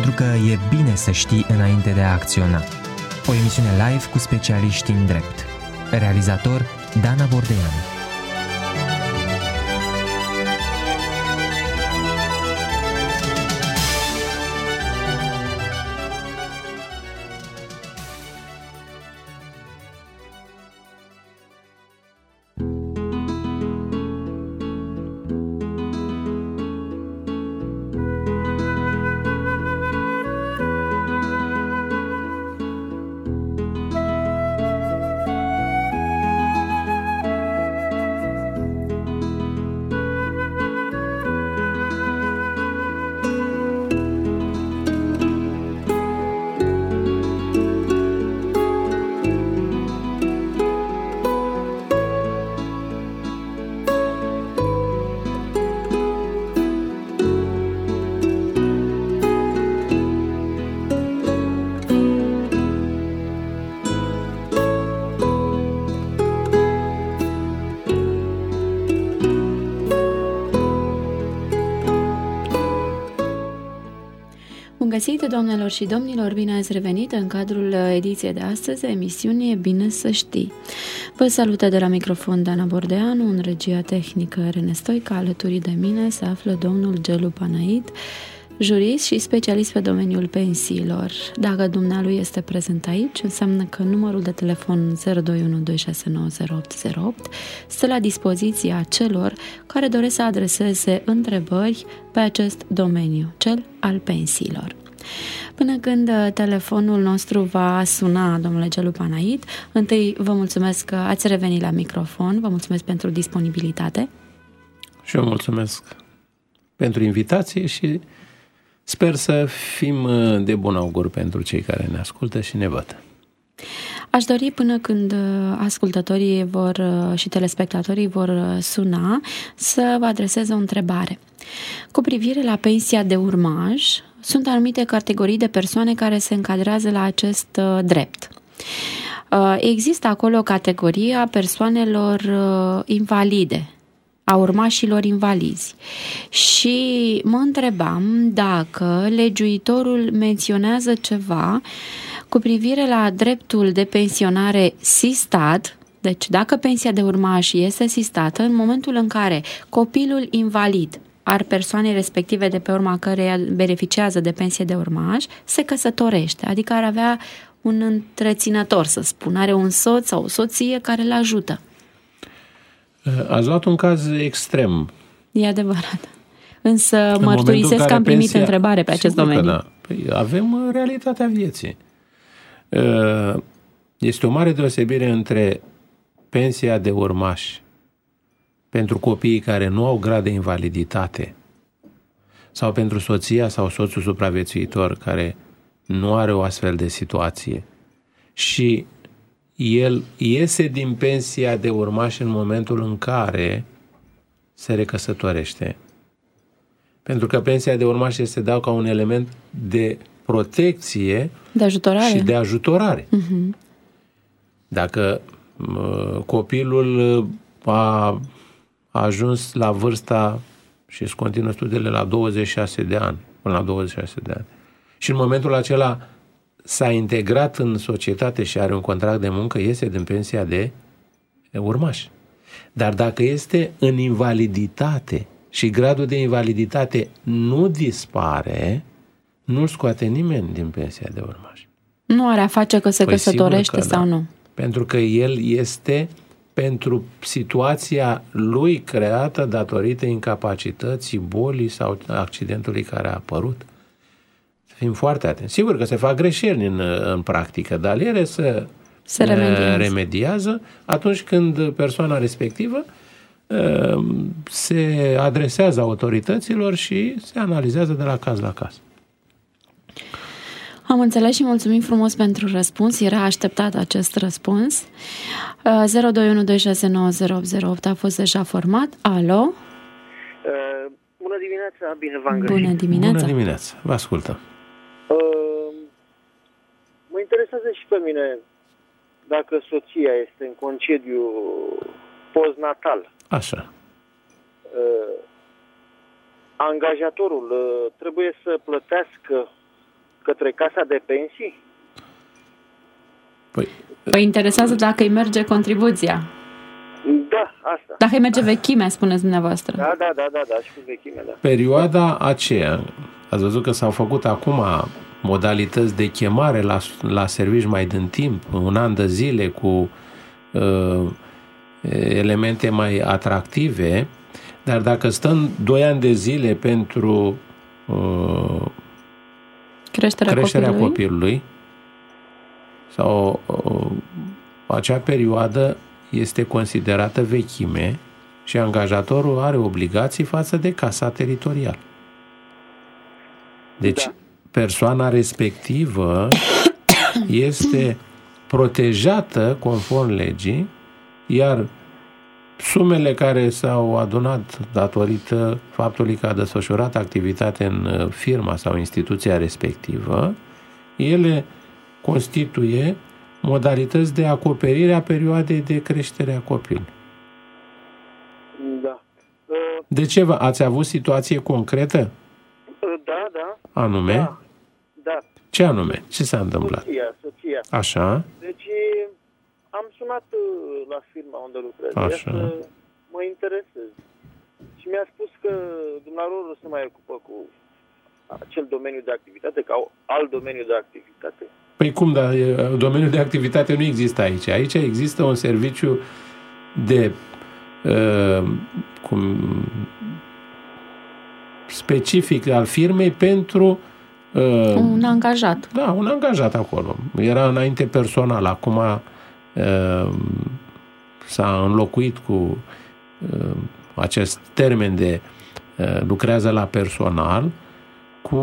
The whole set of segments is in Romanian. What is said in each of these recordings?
pentru că e bine să știi înainte de a acționa. O emisiune live cu specialiști în drept. Realizator Dana Bordeanu. Bun găsit, doamnelor și domnilor, bine ați revenit în cadrul ediției de astăzi a emisiunii E bine să știi. Vă salută de la microfon Dana Bordeanu, în regia tehnică Rene Stoica. Alături de mine se află domnul Gelu Panaid, jurist și specialist pe domeniul pensiilor. Dacă dumnealui este prezent aici, înseamnă că numărul de telefon 02126900808 stă la dispoziția celor care doresc să adreseze întrebări pe acest domeniu, cel al pensiilor. Până când telefonul nostru va suna, domnule Gelu Panaid, întâi vă mulțumesc că ați revenit la microfon, vă mulțumesc pentru disponibilitate. Și eu mulțumesc pentru invitație și sper să fim de bun augur pentru cei care ne ascultă și ne văd. Aș dori, până când ascultătorii și telespectatorii vor suna, să vă adresez o întrebare. Cu privire la pensia de urmaj, sunt anumite categorii de persoane care se încadrează la acest drept. Există acolo categoria persoanelor invalide, a urmașilor invalizi. Și mă întrebam dacă legiuitorul menționează ceva cu privire la dreptul de pensionare sistat, deci dacă pensia de urmaș este sistată, în momentul în care copilul invalid al persoanei respective de pe urma căreia beneficiază de pensie de urmaș se căsătorește, adică ar avea un întreținător, să spun, are un soț sau o soție care îl ajută. Ați luat un caz extrem. E adevărat. Însă mărturisesc că am primit întrebare pe acest domeniu. Da. Păi avem realitatea vieții. Este o mare deosebire între pensia de urmaș pentru copiii care nu au grad de invaliditate sau pentru soția sau soțul supraviețuitor care nu are o astfel de situație și el iese din pensia de urmaș în momentul în care se recăsătorește. Pentru că pensia de urmaș este dată ca un element de protecție de ajutorare. Și de ajutorare. Uh-huh. Dacă copilul a ajuns la vârsta și își continuă studiile la 26 de ani, până la 26 de ani, și în momentul acela s-a integrat în societate și are un contract de muncă, iese din pensia de urmaș. Dar dacă este în invaliditate și gradul de invaliditate nu dispare, nu scoate nimeni din pensia de urmaș. Nu are a face că se căsătorește sau nu. Pentru că el este pentru situația lui creată datorită incapacității, bolii sau accidentului care a apărut. Să fim foarte atenți. Sigur că se fac greșeli în practică, dar ele se remediază atunci când persoana respectivă se adresează autorităților și se analizează de la caz la caz. Am înțeles și mulțumim frumos pentru răspuns. Era așteptat acest răspuns. 0212690808 a fost deja format. Alo? Bună dimineața, bine v-am găsit. Bună dimineața. Bună dimineața, vă ascultăm. Mă interesează și pe mine dacă soția este în concediu postnatal. Așa. Angajatorul trebuie să plătească către casa de pensii? Păi interesează dacă îi merge contribuția. Da, asta. Dacă îi merge vechimea, spuneți dumneavoastră. Da, și cu vechimea, da. Perioada aceea, ați văzut că s-au făcut acum modalități de chemare la serviciu mai din timp, un an de zile cu elemente mai atractive, dar dacă stăm 2 ani de zile pentru creșterea copilului sau acea perioadă este considerată vechime și angajatorul are obligații față de casa teritorială. Deci persoana respectivă este protejată conform legii, iar sumele care s-au adunat datorită faptului că a desfășurat activitate în firma sau instituția respectivă, ele constituie modalități de acoperire a perioadei de creștere a copilului. Da. De ce ați avut situație concretă? Da. Anume? Da. Ce anume? Ce s-a întâmplat? Soția. Așa. Deci am sunat la firma unde lucrez. Așa. Să mă interesez. Și mi-a spus că dumnealor nu se mai ocupă cu acel domeniu de activitate, ca alt domeniu de activitate. Păi cum, dar domeniul de activitate nu există aici. Aici există un serviciu de specific al firmei pentru un angajat. Da, un angajat acolo. Era înainte personal, acum s-a înlocuit cu acest termen de lucrează la personal, cu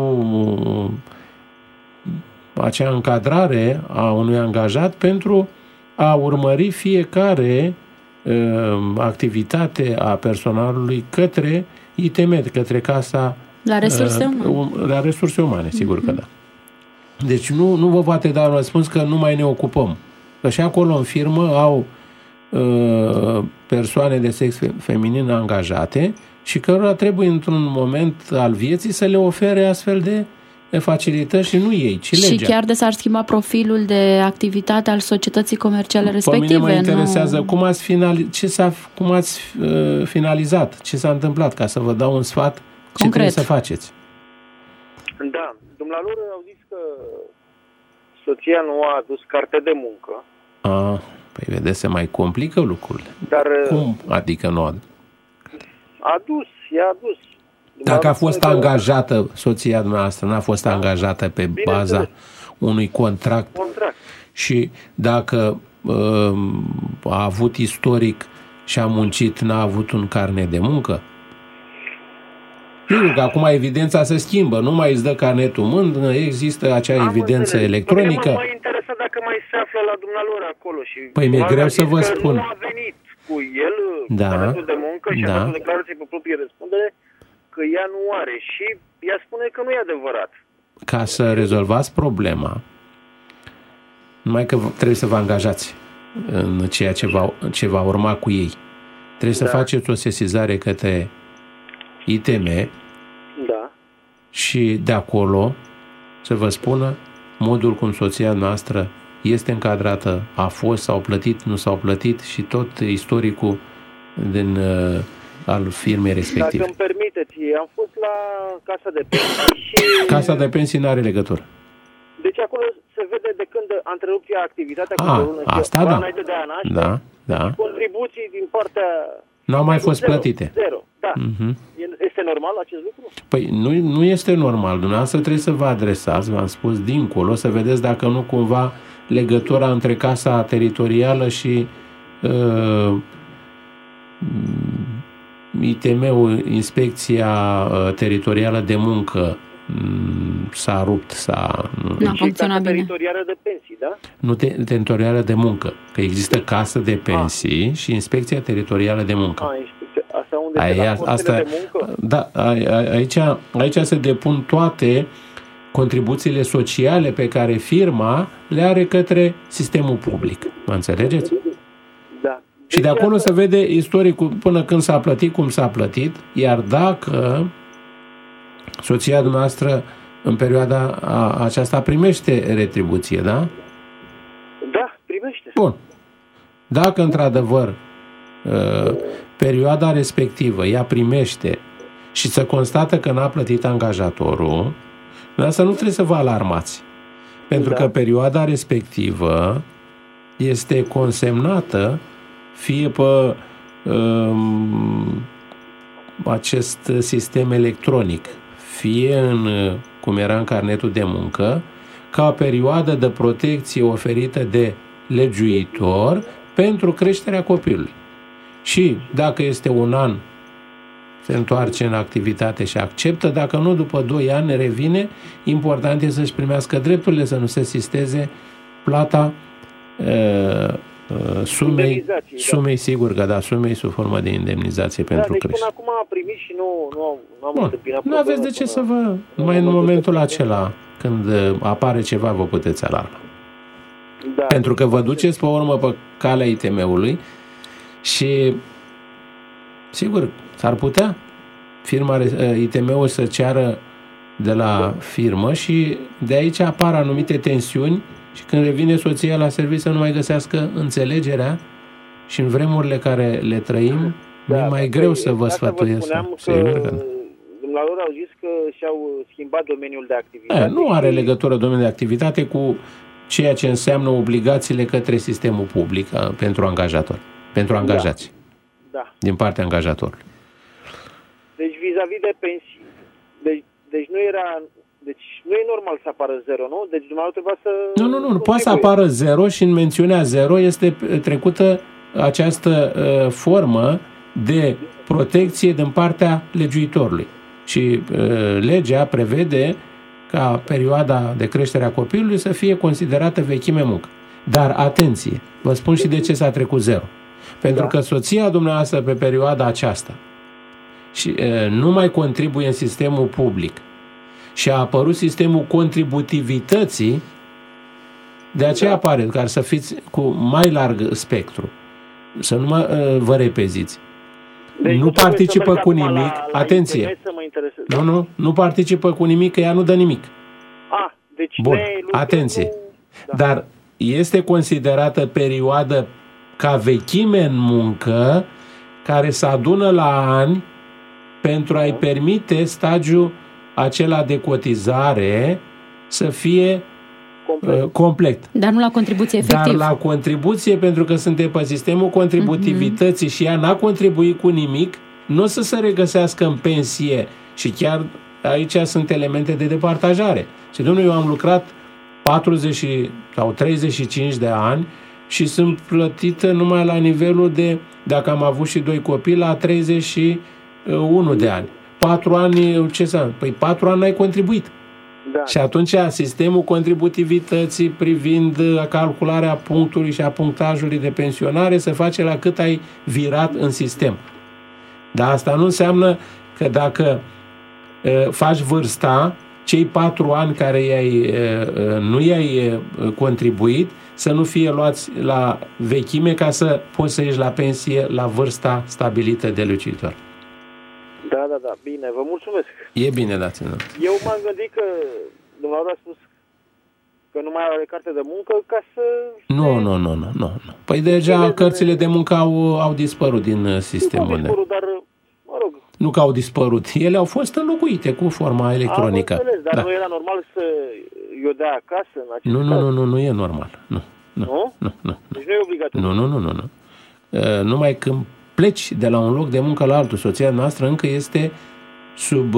acea încadrare a unui angajat pentru a urmări fiecare activitate a personalului către ITM, către casa la resurse umane. La resurse umane, sigur că da. Deci nu vă poate da un răspuns că nu mai ne ocupăm. Că și acolo în firmă au persoane de sex feminin angajate și cărora trebuie într-un moment al vieții să le ofere astfel de facilități și nu ei, ci legea. Și chiar de s-ar schimba profilul de activitate al societății comerciale respective. Pe mine mă interesează cum ați finalizat, ce s-a întâmplat, ca să vă dau un sfat ce trebuie să faceți. Da, dumnealor au zis că soția nu a adus carte de muncă. Păi vedeți, se mai complică lucrurile. Dar cum adică nu a adus? I-a adus. Dacă a fost angajată soția dumneavoastră, n-a fost angajată pe baza unui contract și dacă a avut istoric și a muncit, n-a avut un carnet de muncă? Știu că acum evidența se schimbă, nu mai îți dă carnetul mândă, există acea evidență electronică. Mă interesa dacă mai se află la dumnealor acolo. Și păi mi-e greu să vă spun. Nu a venit cu el carnetul de muncă și a făcut declarație pe proprie răspundere că ea nu are și ea spune că nu e adevărat. Ca să rezolvați problema, numai că trebuie să vă angajați în ceea ce va urma cu ei. Trebuie să faceți o sesizare către ITM și de acolo să vă spună modul cum soția noastră este încadrată, a fost, s-au plătit, nu s-au plătit și tot istoricul al firmei respective. Dacă îmi permiteți, am fost la casa de pensii și... Casa de pensii nu are legătură. Deci acolo se vede de când a întrerupt activitatea asta da. Înainte de a naște. Da. Contribuții din partea... N-au mai fost plătite. Zero. Da. Este normal acest lucru? Păi nu este normal. Dumneavoastră trebuie să vă adresați, v-am spus, dincolo, să vedeți dacă nu cumva legătura între casa teritorială și ITM-ul, Inspecția Teritorială de Muncă, s-a rupt, nu a funcționat bine. Teritorială de pensii, da? Nu teritorială de muncă, că există casă de pensii și Inspecția Teritorială de Muncă. Asta unde de muncă? Da, aici se depun toate contribuțiile sociale pe care firma le are către sistemul public. Mă înțelegeți? Da. Și de acolo se vede istoricul până când s-a plătit, cum s-a plătit, iar dacă soția dumneavoastră în perioada aceasta primește retribuție, da? Da, primește. Bun. Dacă într-adevăr perioada respectivă ea primește și se constată că n-a plătit angajatorul, asta nu trebuie să vă alarmați. Pentru că perioada respectivă este consemnată fie pe acest sistem electronic, fie cum era în carnetul de muncă, ca o perioadă de protecție oferită de legiuitor pentru creșterea copilului. Și dacă este un an, se întoarce în activitate și acceptă, dacă nu, după 2 ani revine. Important este să-și primească drepturile, să nu se sisteze plata sumei, sigur că da, sumei sub formă de indemnizație pentru deci creștere. Până acum a primit și nu am întâmpinat. Nu aveți de ce să vă... Numai în momentul acela, când apare ceva, vă puteți alarma. Da. Pentru că vă duceți pe urmă pe calea ITM-ului și, sigur, s-ar putea firma ITM-ul să ceară de la firmă și de aici apar anumite tensiuni și când revine soția la serviciu să nu mai găsească înțelegerea și în vremurile care le trăim e mai greu să vă sfătuiesc. Dumnealor au zis că și-au schimbat domeniul de activitate. Nu are legătură domeniul de activitate cu ceea ce înseamnă obligațiile către sistemul public pentru angajatori, pentru angajați. Da. Din partea angajatorului. Deci vis-a-vis de pensii. Deci nu era... Deci nu e normal să apară 0, nu? Deci dumneavoastră trebuia să... Nu. Poate să apară 0 și în mențiunea 0 este trecută această formă de protecție din partea legiuitorului. Și legea prevede ca perioada de creștere a copilului să fie considerată vechime muncă. Dar atenție, vă spun și de ce s-a trecut 0. Pentru că soția dumneavoastră pe perioada aceasta și nu mai contribuie în sistemul public și a apărut sistemul contributivității, de aceea apare, ca să fiți cu mai larg spectru, să nu vă repeziți. Deci nu participă cu nimic, atenție, nu participă cu nimic, că ea nu dă nimic. Deci bun, atenție, dar este considerată perioadă ca vechime în muncă care se adună la ani pentru a-i permite stagiul acela de cotizare să fie complet. Dar nu la contribuție efectiv. Dar la contribuție, pentru că suntem pe sistemul contributivității și ea n-a contribuit cu nimic, nu o să se regăsească în pensie. Și chiar aici sunt elemente de departajare. Și domnule, eu am lucrat 40 sau 35 de ani și sunt plătită numai la nivelul de, dacă am avut și 2 copii, la 31 de ani. 4 ani, ce să... Păi 4 ani n-ai contribuit. Da. Și atunci sistemul contributivității privind calcularea punctului și a punctajului de pensionare se face la cât ai virat în sistem. Dar asta nu înseamnă că dacă faci vârsta, cei 4 ani care nu i-ai contribuit să nu fie luați la vechime ca să poți să ieși la pensie la vârsta stabilită de legiuitor. Da, bine, vă mulțumesc. E bine, dați-mi. Eu m-am gândit că dumneavoastră a spus că nu mai are carte de muncă ca să... Nu. Păi deja cărțile de muncă au dispărut din sistemul. Nu au dispărut, dar, mă rog... Nu că au dispărut, ele au fost înlocuite cu forma electronică. Am înțeles, dar nu era normal să eu dea acasă în acest caz? Nu e normal. Nu? Deci nu e obligatoriu? Nu. Numai când pleci de la un loc de muncă la altul, soția noastră încă este sub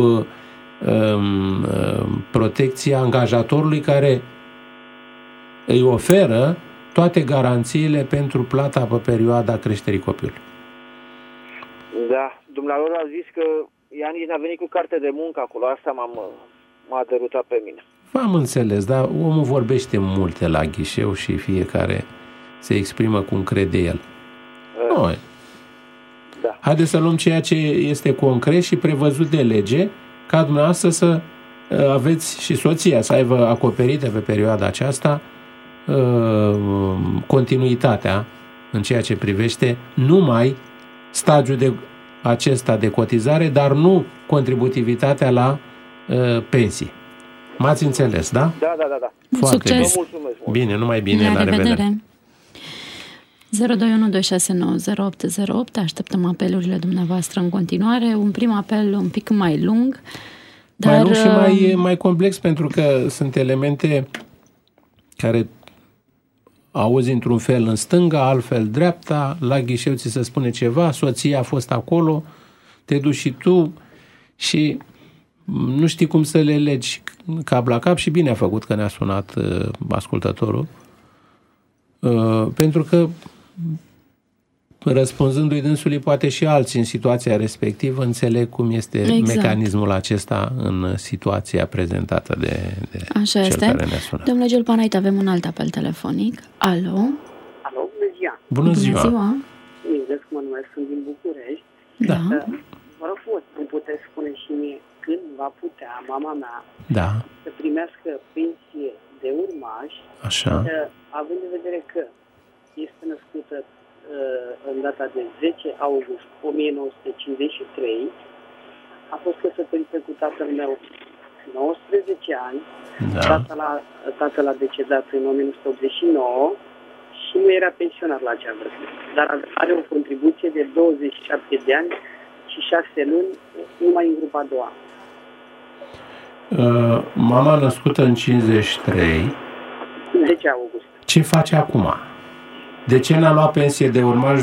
protecția angajatorului care îi oferă toate garanțiile pentru plata pe perioada creșterii copilului. Da, dumnealor a zis că ea nici n-a venit cu carte de muncă acolo, asta m-a derutat pe mine. V-am înțeles, dar omul vorbește multe la ghișeu și fiecare se exprimă cum crede el. Noi. Da. Haideți să luăm ceea ce este concret și prevăzut de lege, ca dumneavoastră să aveți și soția să aibă acoperită pe perioada aceasta continuitatea în ceea ce privește numai stagiul acesta de cotizare, dar nu contributivitatea la pensii. M-ați înțeles, da? Da. Foarte Succes! bine. Mulțumesc mult. Bine, numai bine, la revedere. 021-269-0808. Așteptăm apelurile dumneavoastră în continuare. Un prim apel un pic mai lung, dar... Mai lung și mai complex, pentru că sunt elemente care auzi într-un fel în stânga, altfel dreapta, la ghișeu ți se spune ceva, soția a fost acolo, te duci și tu și nu știi cum să le legi cap la cap și bine a făcut că ne-a sunat ascultătorul, pentru că răspunzându-i dânsului, poate și alții în situația respectivă înțeleg cum este mecanismul acesta în situația prezentată de Așa cel este. care ne-a sunat. Domnule Gelpanait, avem un alt apel telefonic. Alo? Alo, bună ziua! Bună ziua! Milesc, mă numesc, sunt din București. Da. Vă rog frumos, îmi puteți spune și mie când va putea mama mea Da. să primească pensie de urmaș, Așa. având în vedere că este născută în data de 10 august 1953, a fost căsătorită cu tatăl meu 19 ani, Da. tatăl a decedat în 1989 și nu era pensionar la acea vârstă, dar are o contribuție de 27 de ani și 6 luni numai în grupa a doua. Mama născută în 53, 10 august. ce face acum? De ce n-a luat pensie de urmaș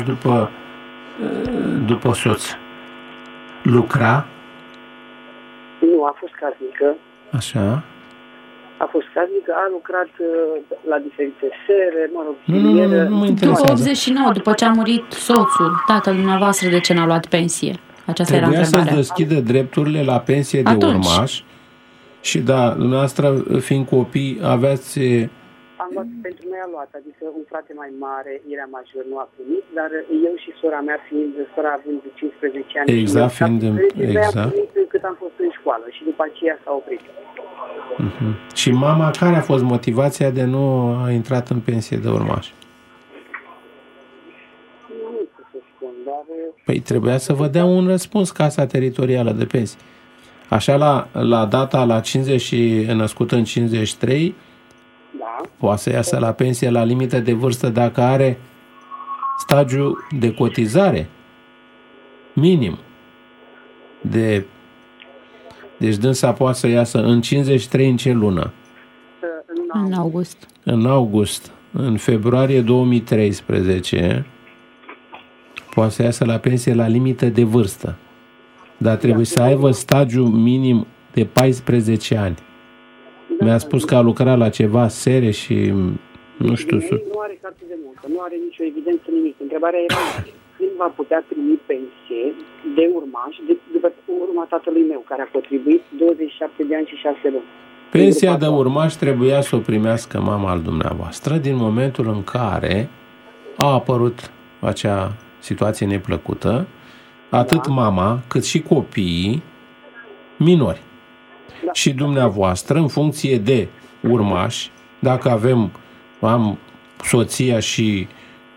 după soț? Lucra? Nu, a fost casnică. Așa. A fost casnică, a lucrat la diferite sere, mă rog, Nu mă După interesează. 89, după ce a murit soțul, tatăl dumneavoastră, de ce n-a luat pensie? Aceasta era Trebuia să-ți întrebarea. deschidă drepturile la pensie de Atunci. urmaș și da, dumneavoastră fiind copii aveați... Am luat, pentru noi a luat, adică un frate mai mare, era major, nu a primit, dar eu și sora mea, sora având 15 ani, Exact, și eu fiind 17, exact. am primit cât am fost în școală și după aceea s-a oprit. Și mama, care a fost motivația de nu a intrat în pensie de urmaș? Nu știu să spun, dar Păi trebuia să vă dea un răspuns Casa Teritorială de Pensii. Așa la data la 50 și născută în 53, da, poate să iasă la pensie la limită de vârstă dacă are stagiu de cotizare minim. Deci dânsa poate să iasă în 53 în ce lună? În august. În august. În februarie 2013 poate să iasă la pensie la limită de vârstă. Dar trebuie să aibă stagiu minim de 14 ani. Mi-a spus că a lucrat la ceva sere și nu știu. nu are carte de muncă, nu are nicio evidență, nimic. Întrebarea era când va putea primi pensie de urmaș după urma tatălui meu, care a contribuit 27 de ani și 6 luni. Pensia de urmaș trebuia să o primească mama al dumneavoastră din momentul în care a apărut acea situație neplăcută, atât mama cât și copiii minori. Da. Și dumneavoastră, în funcție de urmași, dacă am soția și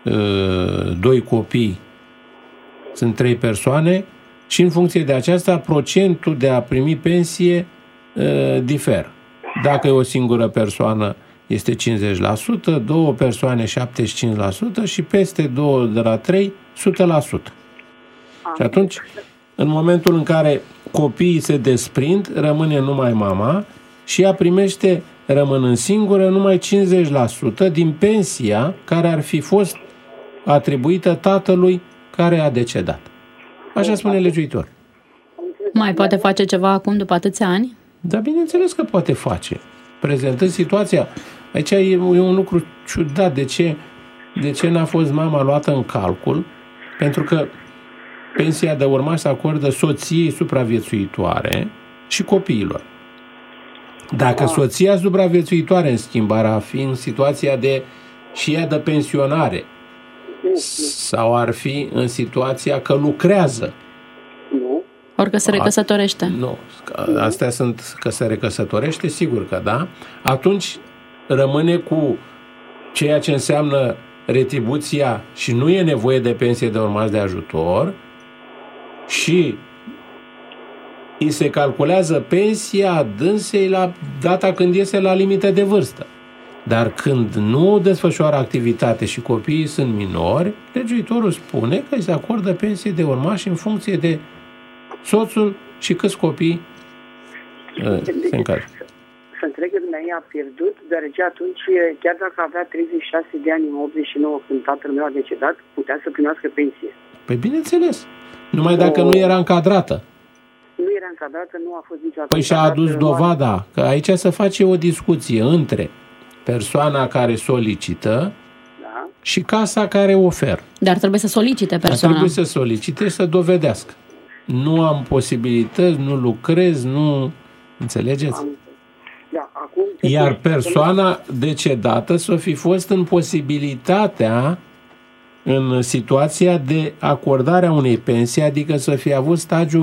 2 copii, sunt 3 persoane, și în funcție de aceasta, procentul de a primi pensie diferă. Dacă e o singură persoană, este 50%, 2 persoane 75% și peste 2 de la 3, 100%. Și atunci, în momentul în care copiii se desprind, rămâne numai mama și ea primește, rămânând singură, numai 50% din pensia care ar fi fost atribuită tatălui care a decedat. Așa spune legiuitor. Mai poate face ceva acum după atâția ani? Dar bineînțeles că poate face. Prezentând situația, aici e un lucru ciudat. De ce n-a fost mama luată în calcul? Pentru că pensia de urmaș se acordă soției supraviețuitoare și copiilor. Dacă soția supraviețuitoare, în schimb, ar fi în situația și ea de pensionare sau ar fi în situația că lucrează. Nu. Ori că se recăsătorește. Nu. Astea sunt că se recăsătorește, sigur că da. Atunci rămâne cu ceea ce înseamnă retribuția și nu e nevoie de pensie de urmaș de ajutor și îi se calculează pensia dânsei la data când iese la limită de vârstă. Dar când nu desfășoară activitate și copiii sunt minori, legiuitorul spune că îi se acordă pensie de urmași în funcție de soțul și câți copii se încadră. Să înțeleg că dumneavoastră a pierdut, deoarece atunci, chiar dacă avea 36 de ani în 89, când tatăl meu a decedat, putea să primească pensie. Păi bineînțeles, numai dacă nu era încadrată. Nu era încadrată, nu a fost niciodată. Păi și-a adus dovada, că aici se face o discuție între persoana care solicită și casa care oferă. Dar trebuie să solicite persoana. Trebuie să solicite și să dovedească. Nu am posibilități, nu lucrez, nu... Înțelegeți? Da, acum, iar persoana decedată să fi fost în posibilitatea, în situația de acordare a unei pensii, adică să fi avut stagiu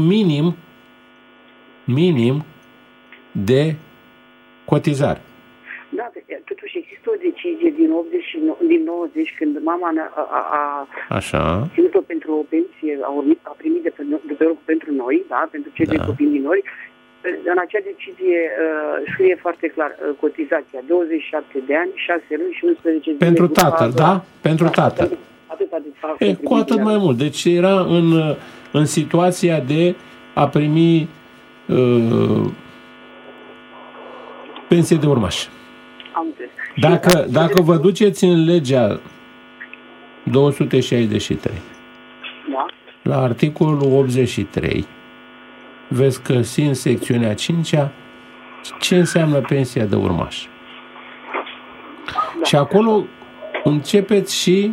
minim de cotizare. Da, totuși există o decizie din 90, când mama a ținut-o pentru o pensie, a primit de pentru noi, da, pentru cei doi copii minori. În acea decizie scrie foarte clar cotizația, 27 de ani, 6 luni și 11 zile. Pentru tatăl, da? Pentru tatăl. Cu atât mai mult. Deci era în situația de a primi pensie de urmași. Dacă vă duceți în legea 263, la articolul 83, veți găsi în secțiunea 5-a ce înseamnă pensia de urmaș. Și acolo începeți și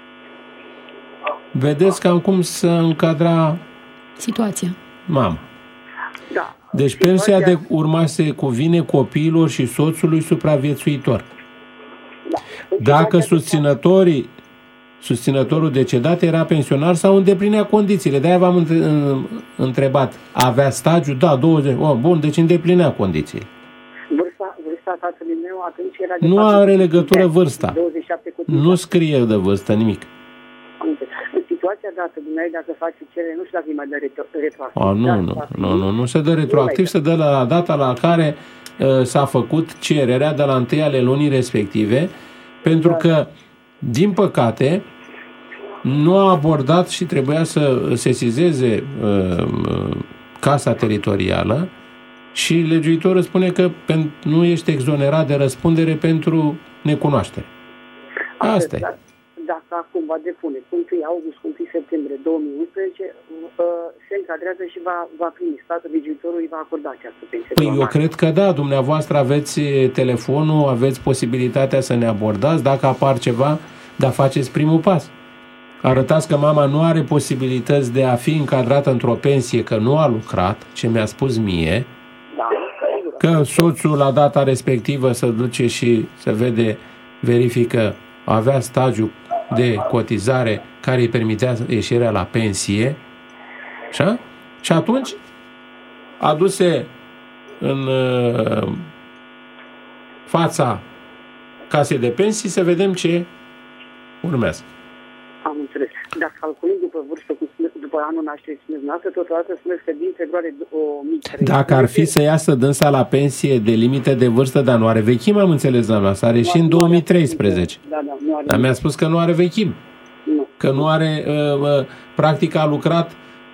vedeți cam cum să încadra situația. Mama. Deci pensia de urmaș se cuvine copiilor și soțului supraviețuitor. Dacă susținătorul decedat era pensionar sau îndeplinea condițiile. De-aia v-am întrebat. Avea stagiu? Da, 20. Bun, deci îndeplinea condițiile. Vârsta tatălui meu atunci era de nu are legătură vârsta. 27 nu scrie de vârstă nimic. În situația dată, dumneavoastră, dacă face cerere, nu știu dacă îi mai dă retroactiv. Nu se dă retroactiv, se dă la data la care s-a făcut cererea, de la 1 ale lunii respective, pentru că, din păcate, nu a abordat și trebuia să sesizeze casa teritorială și legiuitorul spune că nu ești exonerat de răspundere pentru necunoaștere. Asta e. Dacă acum va depune cu 1 august, cu 1 septembrie 2011, se încadrează și va primi statul, legiuitorul îi va acorda această pensie. Păi eu cred că da, dumneavoastră aveți telefonul, aveți posibilitatea să ne abordați, dacă apar ceva, dar faceți primul pas. Arătați că mama nu are posibilități de a fi încadrată într-o pensie, că nu a lucrat, ce mi-a spus mie, că soțul la data respectivă se duce și se verifică, avea stagiu de cotizare care îi permitea ieșirea la pensie. Așa? Și atunci aduse în fața casei de pensii să vedem ce urmează. Am înțeles. Dar calculând după vârstă, după anul nașterii, spuneți noastră, totodată spuneți că din februarie 2013... Dacă ar fi să iasă dânsa la pensie de limite de vârstă, dar nu are vechime, am înțeles, la noastră, are și în 2013. Dar mi-a spus că nu are vechime. Că nu are... practic a lucrat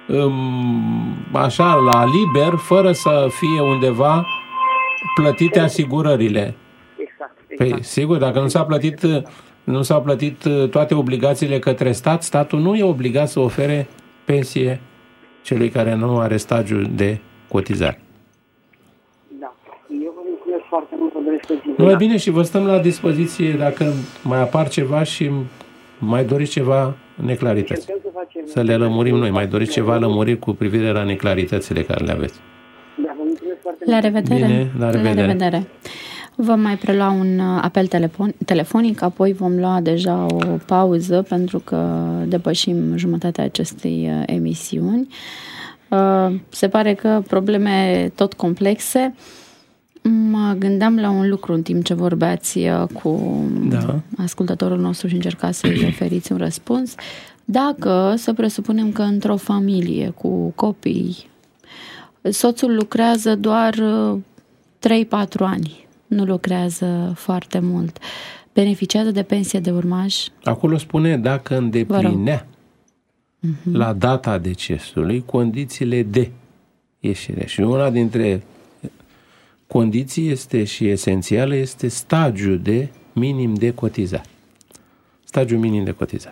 așa, la liber, fără să fie undeva plătite asigurările. Exact. Păi, sigur, dacă nu s-au plătit toate obligațiile către stat, statul nu e obligat să ofere pensie celui care nu are stagiul de cotizare. Da. Eu vă mulțumesc foarte mult pentru dispoziție. Nu e bine și vă stăm la dispoziție dacă mai apar ceva și mai doriți ceva neclarități. Să le lămurim noi. Mai doriți ceva lămuriri cu privire la neclaritățile care le aveți. Da, vă mulțumesc foarte mult. La revedere. Bine, la revedere. La revedere. Vom mai prelua un apel telefonic, apoi vom lua deja o pauză pentru că depășim jumătatea acestei emisiuni. Se pare că probleme tot complexe. Mă gândeam la un lucru în timp ce vorbeați cu ascultătorul nostru și încercați să-i oferiți un răspuns. Dacă să presupunem că într-o familie cu copii Soțul lucrează doar 3-4 ani. Nu lucrează foarte mult. Beneficiază de pensie de urmaș? Acolo spune dacă îndeplinea la data decesului condițiile de ieșire. Și una dintre condiții este și esențială este stagiul de minim de cotizare. Stagiul minim de cotizare.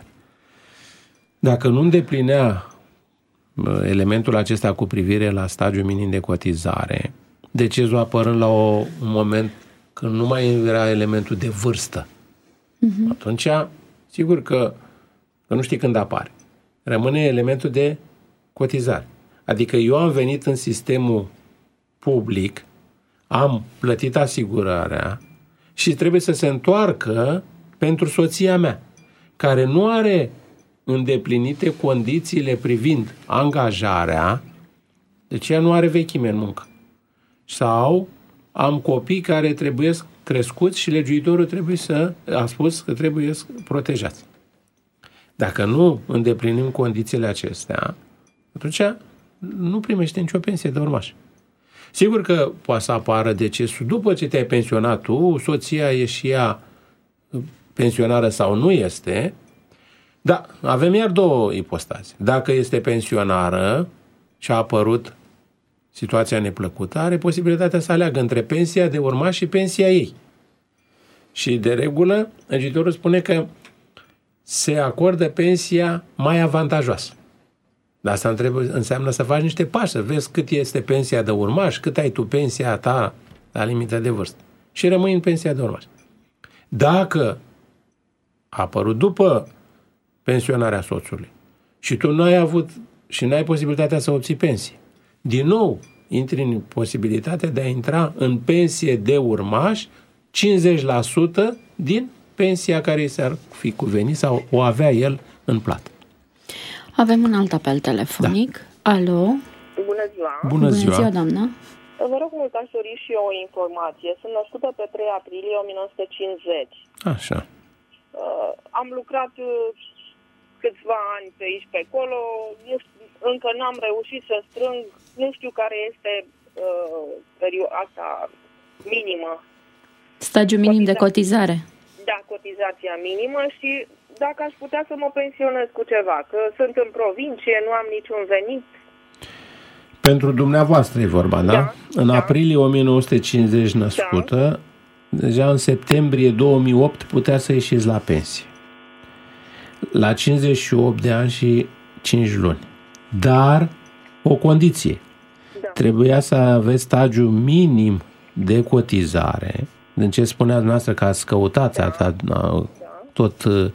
Dacă nu îndeplinea elementul acesta cu privire la stagiul minim de cotizare, decesul apărând la un moment când nu mai era elementul de vârstă, atunci, sigur că nu știi când apare. Rămâne elementul de cotizare. Adică eu am venit în sistemul public, am plătit asigurarea și trebuie să se întoarcă pentru soția mea, care nu are îndeplinite condițiile privind angajarea, deci ea nu are vechime în muncă. Sau am copii care trebuie crescuți și legiuitorul a spus că trebuie protejați. Dacă nu îndeplinim condițiile acestea, atunci nu primește nicio pensie de urmaș. Sigur că poate să apară decesul după ce te-ai pensionat tu, soția e și ea pensionară sau nu este, dar avem iar două ipostaze. Dacă este pensionară și a apărut situația neplăcută, are posibilitatea să aleagă între pensia de urmaș și pensia ei. Și de regulă, legiuitorul spune că se acordă pensia mai avantajoasă. Dar asta înseamnă să faci niște pași, să vezi cât este pensia de urmaș, cât ai tu pensia ta la limită de vârstă. Și rămâi în pensia de urmaș. Dacă a apărut după pensionarea soțului și tu nu ai avut și nu ai posibilitatea să obții pensie, din nou intri în posibilitatea de a intra în pensie de urmaș 50% din pensia care i s-ar fi cuvenit sau o avea el în plată. Avem un alt apel telefonic. Da. Alo? Bună ziua! Bună ziua, doamnă! Vă rog mult, aș dori și eu o informație. Sunt născută pe 3 aprilie 1950. Așa. Am lucrat câțiva ani pe aici, pe acolo. Încă n-am reușit să strâng. Nu știu care este asta minimă. Stagiul minim de cotizare. Da, cotizația minimă și dacă aș putea să mă pensionez cu ceva, că sunt în provincie, nu am niciun venit. Pentru dumneavoastră e vorba, da? În aprilie 1950 născută, deja în septembrie 2008 putea să ieșiți la pensie. La 58 de ani și 5 luni. Dar o condiție. Da. Trebuia să aveți stagiul minim de cotizare. Din ce spunea dumneavoastră că ați căutat, tot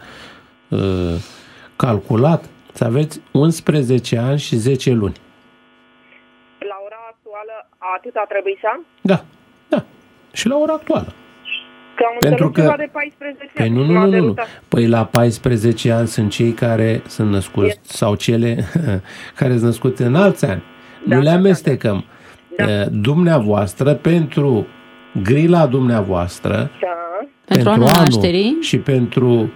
calculat, să aveți 11 ani și 10 luni. La ora actuală atâta trebuie să am? Da. Și la ora actuală. Că am înțeles ceva de 14 ani. Nu. Păi la 14 ani sunt cei care sunt născuți sau cele care sunt născute în alți ani. Nu le amestecăm. Da. Dumneavoastră, pentru grila dumneavoastră, pentru anul nașterii și pentru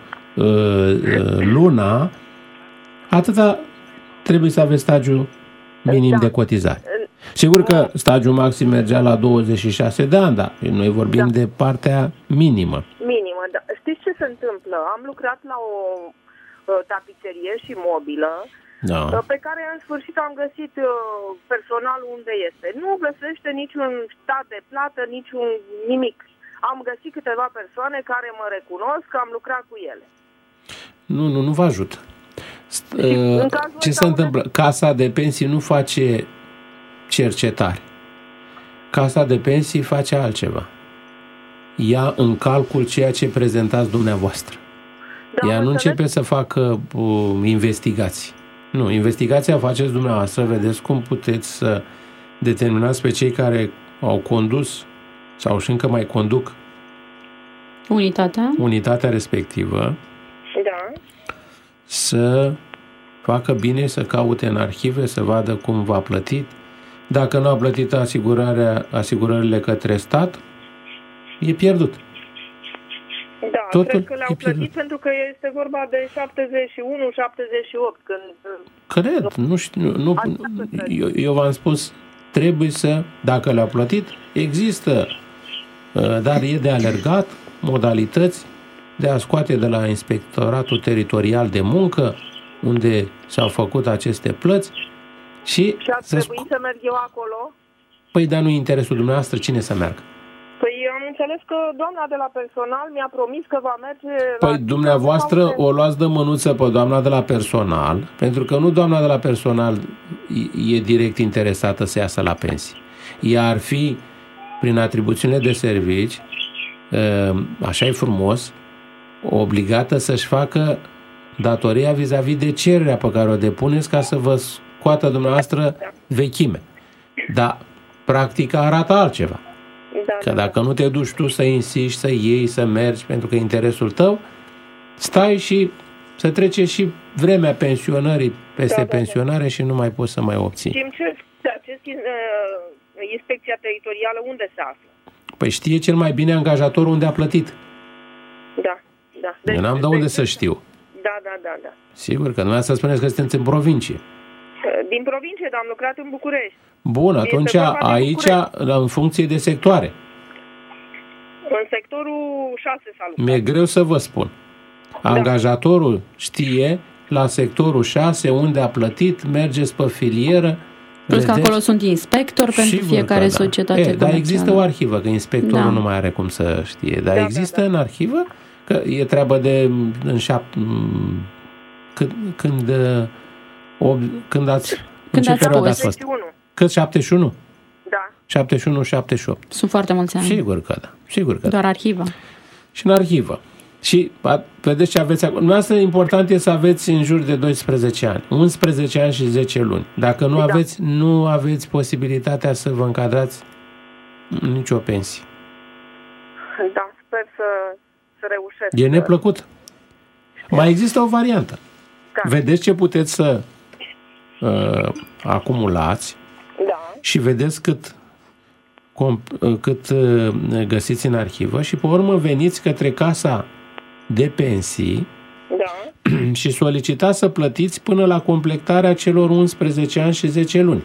luna, atâta trebuie să aveți stagiul minim de cotizare. Sigur că stagiul maxim mergea la 26 de ani, dar noi vorbim de partea minimă. Minimă, da. Știți ce se întâmplă? Am lucrat la o tapiserie și mobilă, pe care în sfârșit am găsit personal unde este. Nu găsește niciun stat de plată, niciun nimic. Am găsit câteva persoane care mă recunosc că am lucrat cu ele. Nu vă ajută. Ce se întâmplă? Casa de pensii nu face cercetare. Casa de pensii face altceva. Ia în calcul ceea ce prezentați dumneavoastră. Ea nu începe să facă investigații. Nu, investigația faceți dumneavoastră, vedeți cum puteți să determinați pe cei care au condus sau și încă mai conduc unitatea respectivă, să facă bine, să caute în arhive, să vadă cum v-a plătit. Dacă nu a plătit asigurările către stat, e pierdut. Da, totul cred că le-au plătit pentru că este vorba de 71, 78 când... Cred, nu știu, eu v-am spus trebuie să, dacă le-au plătit, există, dar e de alergat modalități de a scoate de la Inspectoratul Teritorial de Muncă, unde s-au făcut aceste plăți și ați trebuit să merg eu acolo? Păi, dar nu e interesul dumneavoastră cine să meargă? Păi am înțeles că doamna de la personal mi-a promis că va merge Păi dumneavoastră o luați de mânuță pe doamna de la personal, pentru că nu doamna de la personal e direct interesată să iasă la pensie. Ea ar fi, prin atribuțiunile de servici, așa e frumos, obligată să-și facă datoria vis-a-vis de cererea pe care o depuneți ca să vă scoată dumneavoastră vechime. Dar practica arată altceva. Că dacă nu te duci tu să insiști, să iei, să mergi pentru că e interesul tău, stai și să trece și vremea pensionării peste pensionare și nu mai poți să mai obții. Știm inspecția teritorială unde se află? Păi știe cel mai bine angajatorul unde a plătit. Da. Eu n-am de unde să știu. Da. Sigur că dumneavoastră spuneți că sunteți în provincie. Din provincie, dar am lucrat în București. Bun, atunci aici, în funcție de sectoare. În sectorul 6 s-a lucrat. Mi-e greu să vă spun. Angajatorul știe la sectorul 6 unde a plătit, mergeți pe filieră. Plus că acolo sunt inspectori pentru fiecare societate comercială. Dar există o arhivă, că inspectorul nu mai are cum să știe. Dar există în arhivă, că e treabă de când ați perioadă ați fost? Cât? 71? Da. 71, 78. Sunt foarte mulți ani. Sigur că da. Doar arhiva. Și în arhivă. Și vedeți ce aveți acolo. Noastră important e să aveți în jur de 12 ani. 11 ani și 10 luni. Dacă nu aveți posibilitatea să vă încadrați în nicio pensie. Da, sper să reușesc. E neplăcut. Mai există o variantă. Da. Vedeți ce puteți să acumulați și vedeți cât găsiți în arhivă și pe urmă veniți către casa de pensii și solicitați să plătiți până la completarea celor 11 ani și 10 luni.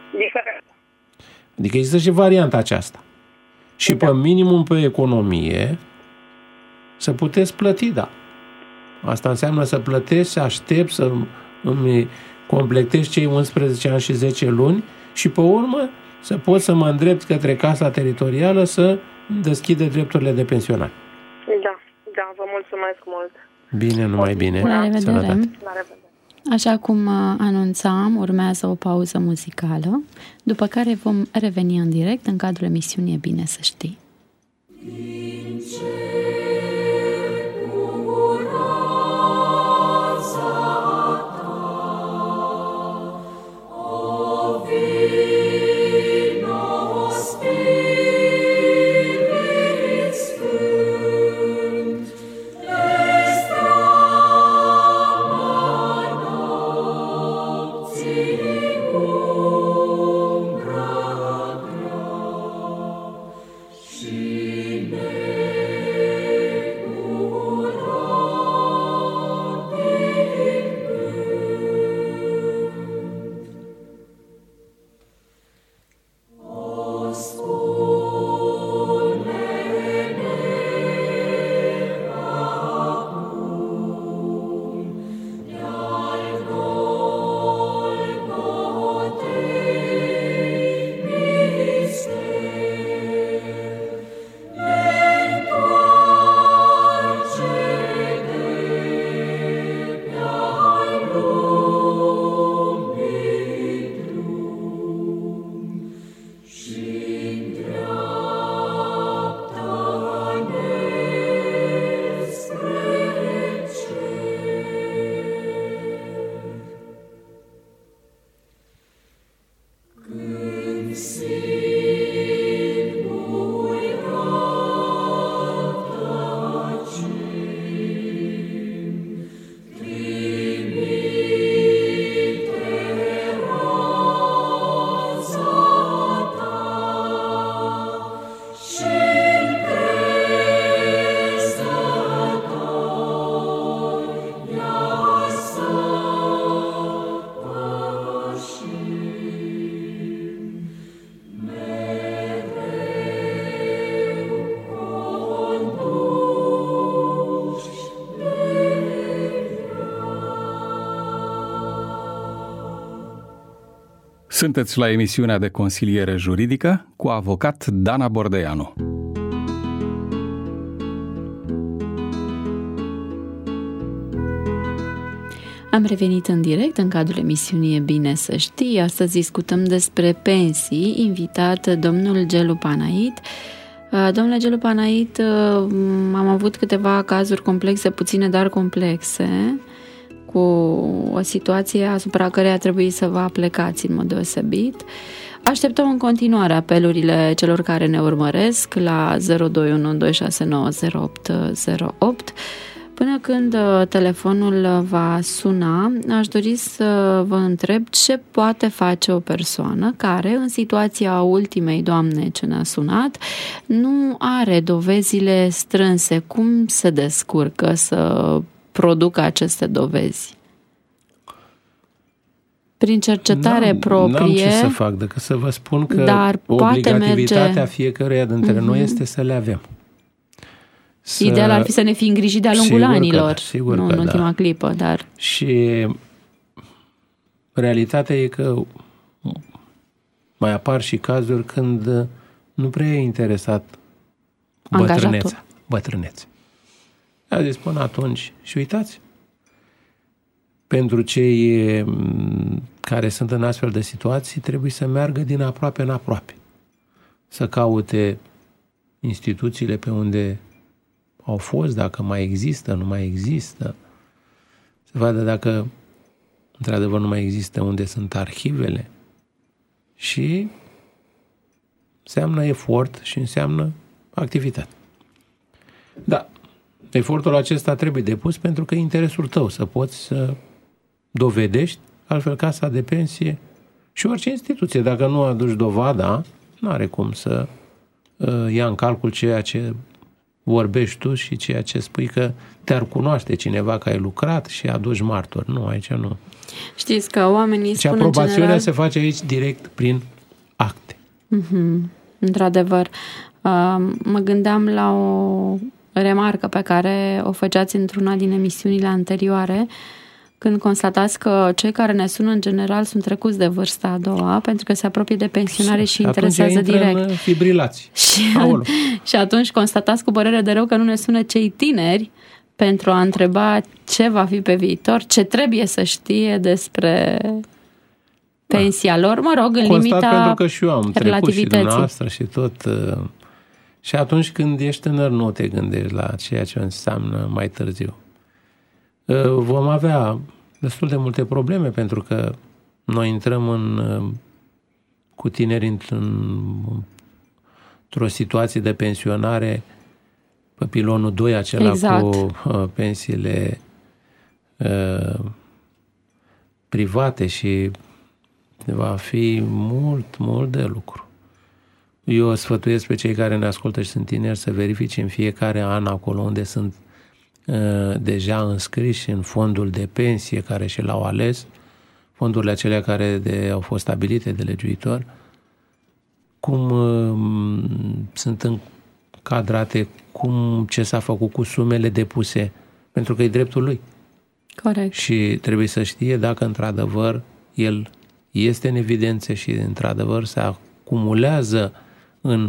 Adică există și varianta aceasta. Și pe minimum pe economie să puteți plăti, Asta înseamnă să plătești, să aștept, să îmi completezi cei 11 ani și 10 luni și pe urmă să pot să mă îndrept către casa teritorială să deschide drepturile de pensionari. Da, vă mulțumesc mult. Bine, numai bine. La revedere. Sănătate. La revedere. Așa cum anunțam, urmează o pauză muzicală, după care vom reveni în direct în cadrul emisiunii E bine să știi. Amen. Sunteți la emisiunea de consiliere juridică cu avocat Dana Bordeanu. Am revenit în direct în cadrul emisiunii E bine să știi. Astăzi discutăm despre pensii, invitat domnul Gelu Panait. Domnule Gelu Panait, am avut câteva cazuri complexe, puține, dar complexe, cu o situație asupra căreia trebuie să vă aplecați în mod deosebit. Așteptăm în continuare apelurile celor care ne urmăresc la 021 269 0808. Până când telefonul va suna, aș dori să vă întreb ce poate face o persoană care, în situația ultimei doamne ce ne-a sunat, nu are dovezile strânse. Cum se descurcă să producă aceste dovezi? Prin cercetare proprie. N-am ce să fac decât să vă spun că obligativitatea fiecăruia dintre noi este să le avem. Ideal ar fi să ne fi îngrijit de-a lungul anilor, nu în ultima clipă, dar... Și realitatea e că mai apar și cazuri când nu prea e interesat bătrânețea. A zis până atunci și uitați, pentru cei care sunt în astfel de situații trebuie să meargă din aproape în aproape, să caute instituțiile pe unde au fost, dacă mai există, nu mai există, să vadă dacă într-adevăr nu mai există, unde sunt arhivele, și înseamnă efort și înseamnă activitate. Da, efortul acesta trebuie depus pentru că e interesul tău să poți să dovedești, altfel casa de pensie și orice instituție, dacă nu aduci dovada, nu are cum să ia în calcul ceea ce vorbești tu și ceea ce spui, că te-ar cunoaște cineva că ai lucrat și aduci martori. Nu, aici nu. Știți că oamenii spun în general... aprobațiunea se face aici direct prin acte. Într-adevăr. Mă gândeam la o remarcă pe care o făceați într-una din emisiunile anterioare, când constatați că cei care ne sună în general sunt trecuți de vârsta a doua, pentru că se apropie de pensionare și interesează direct. În fibrilații. Și atunci constatați cu părere de rău că nu ne sună cei tineri pentru a întreba ce va fi pe viitor, ce trebuie să știe despre pensia lor, mă rog, în limita pentru că și eu am trecut și dumneavoastră și tot. Și atunci când ești tânăr nu te gândești la ceea ce înseamnă mai târziu. Vom avea destul de multe probleme, pentru că noi intrăm cu tineri într-o situație de pensionare pe pilonul 2, acela cu pensiile private, și va fi mult de lucru. Eu sfătuiesc pe cei care ne ascultă și sunt tineri să verifice în fiecare an acolo unde sunt deja înscriși în fondul de pensie care și l-au ales, fondurile acelea care au fost stabilite de legiuitor, cum sunt încadrate, ce s-a făcut cu sumele depuse, pentru că e dreptul lui. Corect. Și trebuie să știe dacă într-adevăr el este în evidență și într-adevăr se acumulează în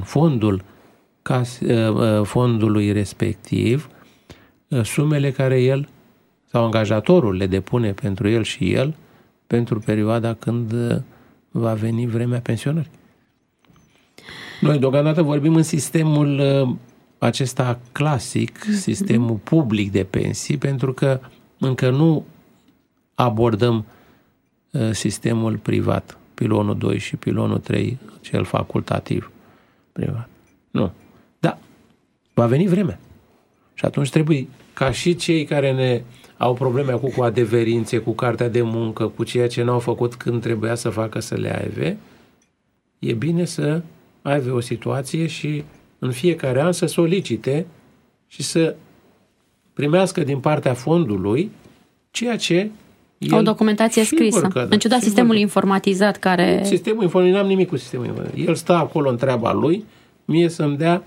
fondului respectiv sumele care el sau angajatorul le depune pentru el și el pentru perioada când va veni vremea pensionării. Noi deocamdată vorbim în sistemul acesta clasic, sistemul public de pensii, pentru că încă nu abordăm sistemul privat, pilonul 2 și pilonul 3, cel facultativ privat. Nu. Da, va veni vremea. Și atunci trebuie ca și cei care au probleme acum cu adeverințe, cu cartea de muncă, cu ceea ce n-au făcut când trebuia să facă să le aibă, e bine să aibă o situație și în fiecare an să solicite și să primească din partea fondului ceea ce o documentație scrisă. În ciuda sistemului informatizat care... Sistemul informatizat, n-am nimic cu sistemul informatizat. El stă acolo în treaba lui, mie să-mi dea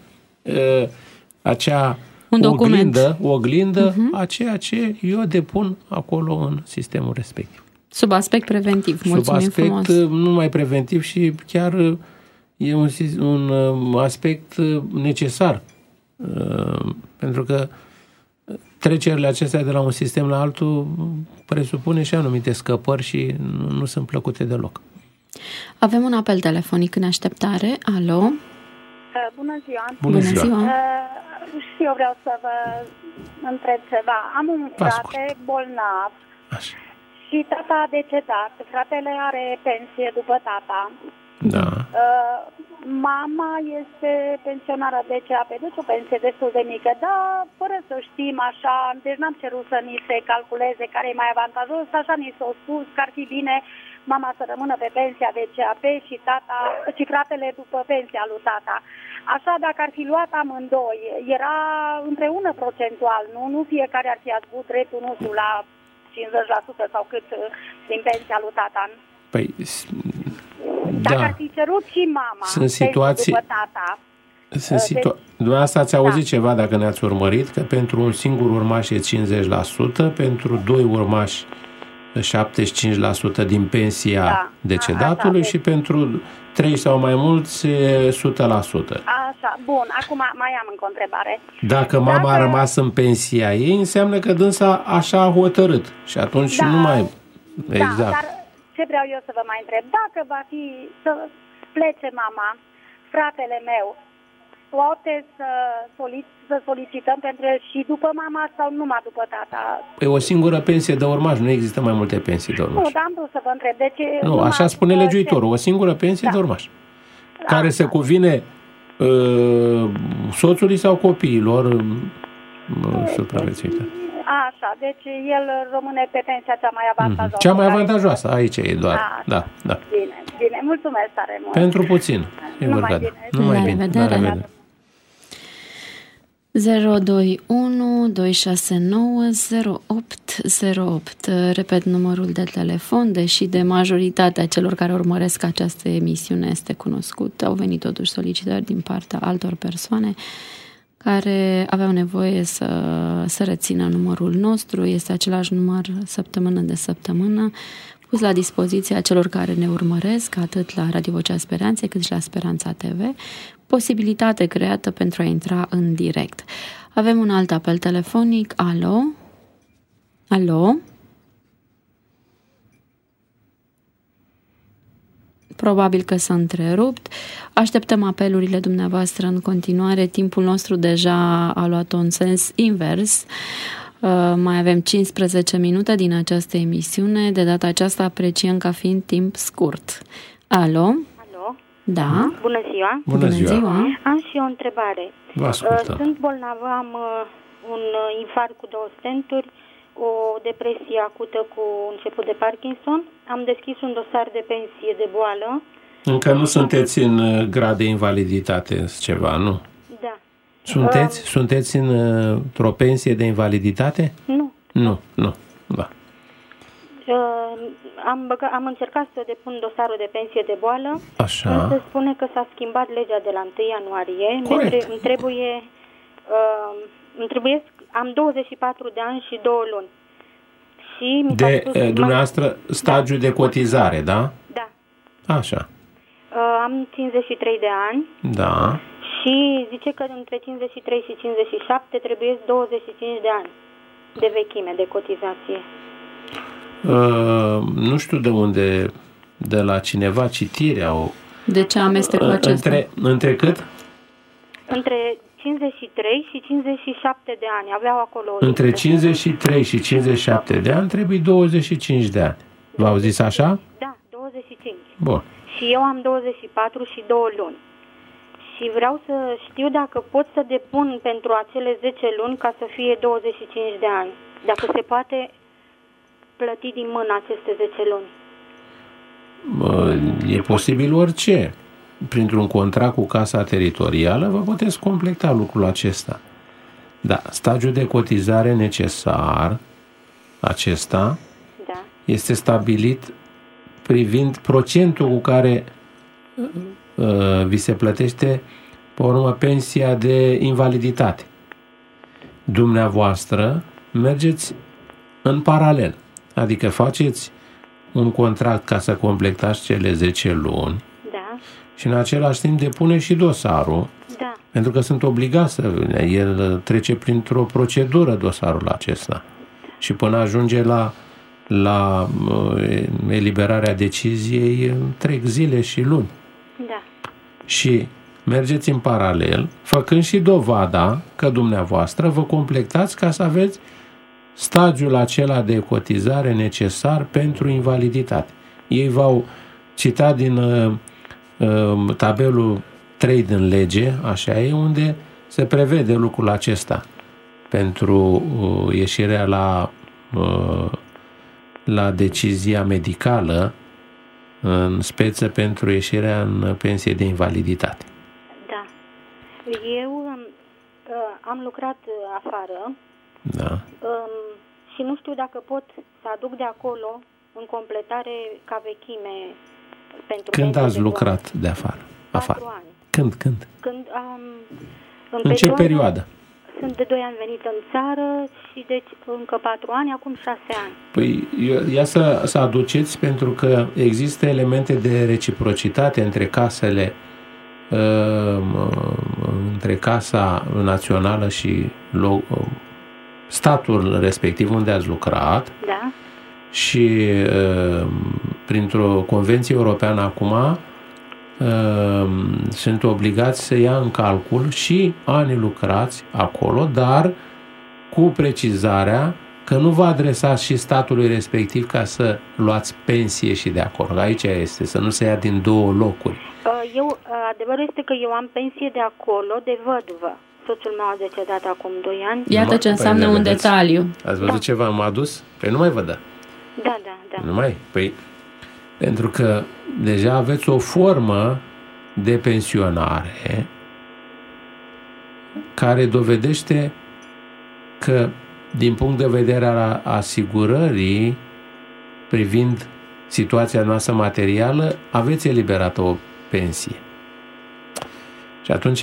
acea oglindă a ceea ce eu depun acolo în sistemul respectiv. Sub aspect preventiv. Mulțumim frumos. Numai preventiv și chiar e un aspect necesar. Pentru că trecerile acestea de la un sistem la altul presupune și anumite scăpări și nu sunt plăcute deloc. Avem un apel telefonic în așteptare. Alo? Bună ziua! Bună ziua! Și eu vreau să vă întreb ceva. Am un frate bolnav. Așa. Și tata a decedat. Fratele are pensie după tata. Da. Mama este pensionară de CAP, deci o pensie destul de mică, dar fără să știm așa, deci n-am cerut să ni se calculeze care e mai avantajos, așa ni s-a spus că ar fi bine mama să rămână pe pensia de CAP și fratele după pensia lui tata. Așa, dacă ar fi luat amândoi, era împreună procentual, nu fiecare ar fi avut dreptul, nu știu, la 50% sau cât din pensia lui tata. Păi, dacă ar fi cerut și mama, sunt situații după tata. Dumneavoastră ați auzit ceva, dacă ne-ați urmărit, că pentru un singur urmaș e 50%, pentru 2 urmași 75% din pensia decedatului și pentru 3 sau mai mulți 100%. Așa, bun, acum mai am încă o întrebare. Dacă mama a rămas în pensia ei, înseamnă că dânsa așa a hotărât și atunci nu mai... Exact. Dar ce vreau eu să vă mai întreb? Dacă va fi să plece mama, fratele meu, poate să solicităm pentru el și după mama sau numai după tata? E o singură pensie de urmaș, nu există mai multe pensii de urmaș. Nu, dar am vrut să vă întreb. Deci, nu, așa spune legiuitorul, o singură pensie de urmaș, care se cuvine soțului sau copiilor supraviețuită. Așa, deci el rămâne pe pensia cea mai avantajoasă. Cea mai avantajoasă, aici e doar. Da. Bine, mulțumesc tare mult. Pentru puțin. Numai bine. La revedere. 021 269 0808. Repet numărul de telefon, deși de majoritatea celor care urmăresc această emisiune este cunoscut. Au venit totuși solicitări din partea altor persoane care aveau nevoie să rețină numărul nostru. Este același număr săptămână de săptămână, pus la dispoziția celor care ne urmăresc, atât la Radio Vocea Speranței, cât și la Speranța TV, posibilitate creată pentru a intra în direct. Avem un alt apel telefonic. Alo? Alo? Probabil că s-a întrerupt. Așteptăm apelurile dumneavoastră în continuare. Timpul nostru deja a luat un sens invers. Mai avem 15 minute din această emisiune. De data aceasta apreciem ca fiind timp scurt. Alo? Alo? Da? Bună ziua! Bună ziua! Am și o întrebare. Vă ascultăm. Sunt bolnavă, am un infarct cu 2 stenturi, o depresie acută cu început de Parkinson. Am deschis un dosar de pensie de boală. Încă nu sunteți în grad de invaliditate ceva, nu? Da. Sunteți într-o pensie de invaliditate? Nu. Nu. Da. Am încercat să depun dosarul de pensie de boală. Așa. Se spune că s-a schimbat legea de la 1 ianuarie. Îmi trebuie am 24 de ani și 2 luni. Și dumneavoastră stagiu de cotizare, da? Da. Așa. Am 53 de ani. Da. Și zice că între 53 și 57 trebuie 25 de ani de vechime, de cotizație. Nu știu de unde, de la cineva citire au... De ce amestecul acesta? Între cât? Între 53 și 57 de ani. Aveau acolo... Între 53 și 57 de ani trebuie 25 de ani. V-au zis așa? Da, 25. Bun. Și eu am 24 și 2 luni. Și vreau să știu dacă pot să depun pentru acele 10 luni ca să fie 25 de ani. Dacă se poate plăti din mână aceste 10 luni. E posibil orice. Printr-un contract cu Casa Teritorială vă puteți completa lucrul acesta. Da, stagiul de cotizare necesar acesta este stabilit privind procentul cu care vi se plătește pe urmă pensia de invaliditate. Dumneavoastră mergeți în paralel, adică faceți un contract ca să completați cele 10 luni. Da. Și în același timp depune și dosarul. Da. Pentru că sunt obligați să vină. El trece printr-o procedură dosarul acesta. Și până ajunge la eliberarea deciziei, trec zile și luni. Da. Și mergeți în paralel, făcând și dovada că dumneavoastră vă completați ca să aveți stadiul acela de cotizare necesar pentru invaliditate. Ei v-au citat din tabelul 3 din lege, așa e, unde se prevede lucrul acesta pentru ieșirea la decizia medicală, în speță pentru ieșirea în pensie de invaliditate. Da. Eu am lucrat afară. Da. Și nu știu dacă pot să aduc de acolo în completare ca vechime pentru. Când ați lucrat de afară? 4 ani. Când? În ce perioadă? Sunt de 2 ani venit în țară și deci încă 4 ani, acum 6 ani. Păi ia să aduceți, pentru că există elemente de reciprocitate între casele, între Casa Națională și statul respectiv unde ați lucrat. Da. Și printr-o convenție europeană acum sunt obligați să ia în calcul și anii lucrați acolo, dar cu precizarea că nu vă adresați și statului respectiv ca să luați pensie și de acolo. Aici este, să nu se ia din 2 locuri. Adevărul este că eu am pensie de acolo, de văduvă. Soțul meu a decedat acum 2 ani. Iată ce înseamnă un detaliu. Ați văzut ce v-am adus? Păi nu mai vă dă. Da. Nu mai? Păi, pentru că deja aveți o formă de pensionare care dovedește că, din punct de vedere al asigurării privind situația noastră materială, aveți eliberată o pensie. Și atunci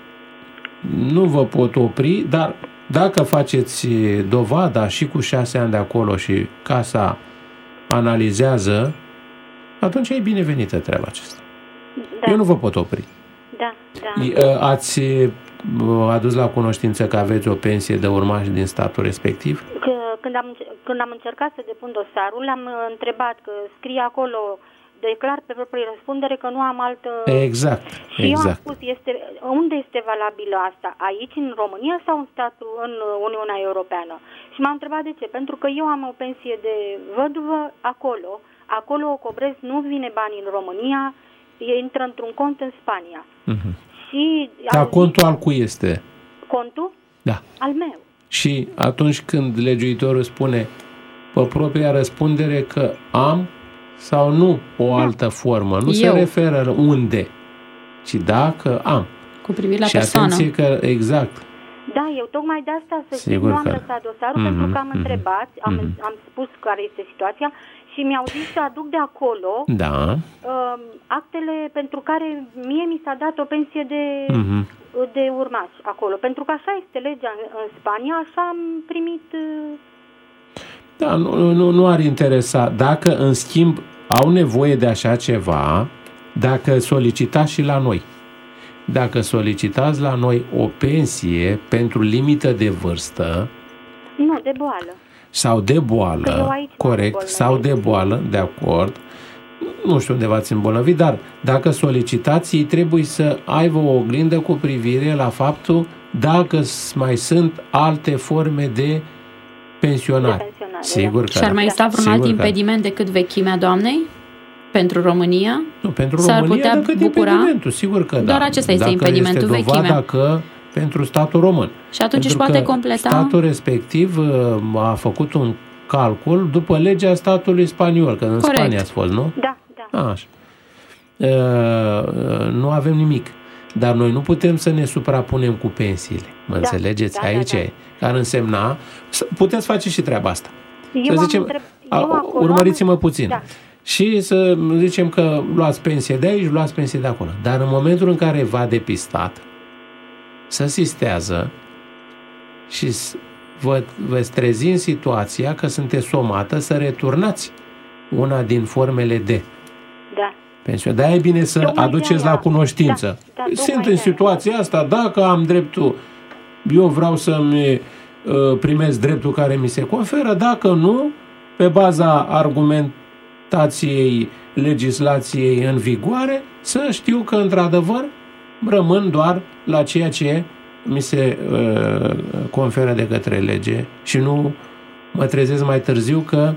nu vă pot opri, dar dacă faceți dovada și cu 6 ani de acolo și casa analizează, atunci e binevenită treaba aceasta. Da. Eu nu vă pot opri. Da. Ați adus la cunoștință că aveți o pensie de urmași din statul respectiv? Când am încercat să depun dosarul, l-am întrebat că scrie acolo declar pe proprie răspundere că nu am altă. Exact. Și eu am spus, unde este valabilă asta? Aici, în România sau în Uniunea Europeană? Și m-am întrebat de ce. Pentru că eu am o pensie de văduvă acolo o cobrez, nu vine banii în România, intră într-un cont în Spania. Uh-huh. Și contul al cui este? Contul? Da. Al meu. Și atunci când legiuitorul spune pe propria răspundere că am sau nu o altă formă, nu se referă unde, ci dacă am. Cu privire la și persoană. atenție că, exact. Da, eu tocmai de asta nu am lăsat dosarul, pentru că am întrebat, am spus care este situația și mi-au zis să aduc de acolo actele pentru care mie mi s-a dat o pensie de urmași acolo. Pentru că așa este legea în Spania, așa am primit. Da, nu ar interesa. Dacă, în schimb, au nevoie de așa ceva, dacă solicitați și la noi. Dacă solicitați la noi o pensie pentru limită de vârstă. Nu, de boală. Sau de boală, corect, sau de boală, de acord. Nu știu unde v-ați îmbolnăvit, dar dacă solicitați, ei trebuie să aibă o oglindă cu privire la faptul dacă mai sunt alte forme de pensionare. Sigur că și ar mai sta vreun alt impediment decât vechimea doamnei? Pentru România? Nu, pentru România decât impedimentul, sigur că doar acesta este impedimentul, vechimea. Dacă pentru statul român. Și atunci își poate completa? Statul respectiv a făcut un calcul după legea statului spaniol, că în Spania ați fost, nu? Da. Așa. Nu avem nimic. Dar noi nu putem să ne suprapunem cu pensiile. Mă înțelegeți? Aici e. Ar însemna... Puteți face și treaba asta. Urmăriți-mă puțin. Da. Și să zicem că luați pensie de aici, luați pensie de acolo. Dar în momentul în care v-a depistat, să asistează și vă veți trezi în situația că sunteți somată să returnați una din formele de pensiune. Dar e bine să aduceți la cunoștință. Sunt în situația asta, dacă am dreptul, eu vreau să-mi primesc dreptul care mi se conferă, dacă nu, pe baza argumentației legislației în vigoare, să știu că, într-adevăr, rămân doar la ceea ce mi se conferă de către lege și nu mă trezesc mai târziu că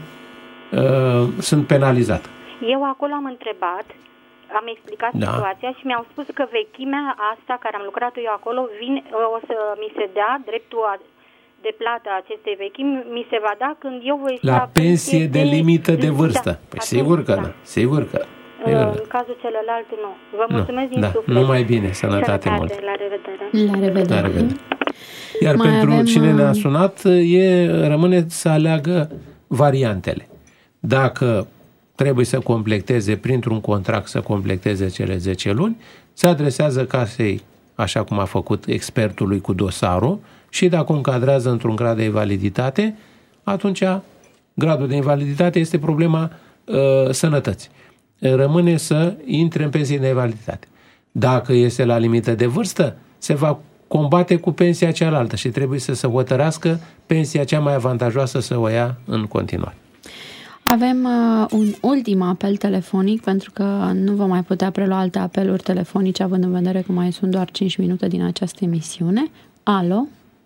sunt penalizat. Eu acolo am întrebat, am explicat situația și mi-au spus că vechimea asta, care am lucrat eu acolo, o să mi se dea dreptul de plată a acestei vechimi, mi se va da când eu voi sta la pensie de limită de vârstă. Păi atunci, sigur că da. Sigur că. În cazul celălalt, nu. Vă mulțumesc din suflet. Numai bine, sănătate mult. La revedere. La revedere. La revedere. Iar mai pentru cine ne-a sunat, rămâne să aleagă variantele. Dacă trebuie să completeze printr-un contract, să completeze cele 10 luni, se adresează casei, așa cum a făcut expertului cu dosarul, și dacă o încadrează într-un grad de invaliditate, atunci gradul de invaliditate este problema sănătății. Rămâne să intre în pensie de invaliditate. Dacă este la limită de vârstă, se va combate cu pensia cealaltă și trebuie să se hotărească pensia cea mai avantajoasă să o ia în continuare. Avem un ultim apel telefonic, pentru că nu vom mai putea prelua alte apeluri telefonice, având în vedere că mai sunt doar 5 minute din această emisiune. Alo?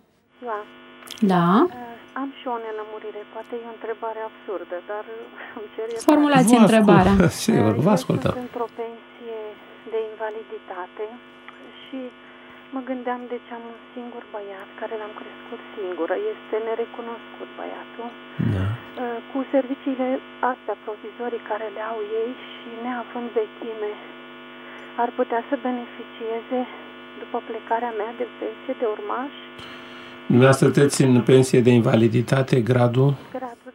Da. Am și o nelămurire, poate e o întrebare absurdă, dar îmi cer iertare. Formulați întrebarea. Sigur, vă ascultăm. Eu sunt într-o pensie de invaliditate și mă gândeam de ce am un singur băiat care l-am crescut singură. Este nerecunoscut băiatul. Da. Cu serviciile astea provizorii care le au ei și neavând vechime, ar putea să beneficieze după plecarea mea de pensie de urmaș? Dumneavoastră sunteți în pensie de invaliditate gradul? Gradul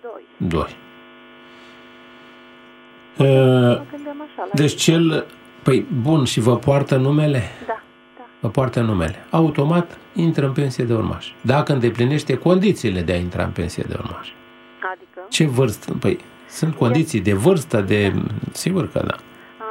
2. Deci cel... Păi, bun, și vă poartă numele? Da. Vă poartă numele. Automat intră în pensie de urmaș. Dacă îndeplinește condițiile de a intra în pensie de urmaș. Adică? Ce vârstă? Păi, sunt condiții de vârstă, de... Sigur că da.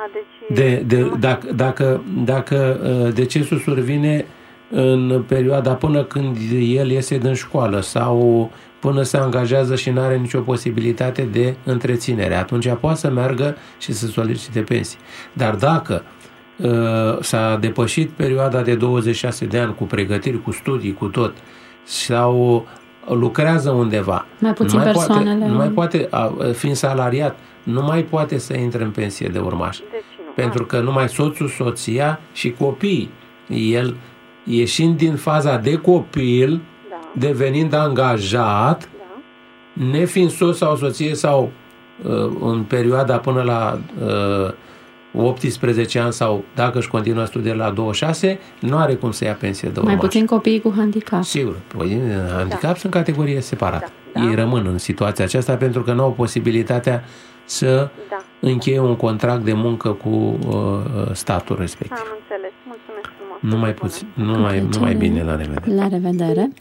Dacă decesul survine în perioada până când el iese din școală sau până se angajează și nu are nicio posibilitate de întreținere, atunci poate să meargă și să solicite pensie. Dar dacă s-a depășit perioada de 26 de ani cu pregătiri, cu studii, cu tot, sau lucrează undeva, mai puțin persoanele, nu mai poate, fiind salariat, nu mai poate să intre în pensie de urmaș. Pentru că numai soțul, soția și copiii, el ieșind din faza de copil, devenind angajat, nefiind soț sau soție sau în perioada până la 18 ani sau dacă își continuă studiile la 26, nu are cum să ia pensie de urmaș. Mai puțin copiii cu handicap. Sigur, handicap sunt categorie separată. Ei rămân în situația aceasta pentru că nu au posibilitatea să încheie un contract de muncă cu statul respectiv. Am înțeles. Mulțumesc frumos. Numai bine, la revedere. La revedere.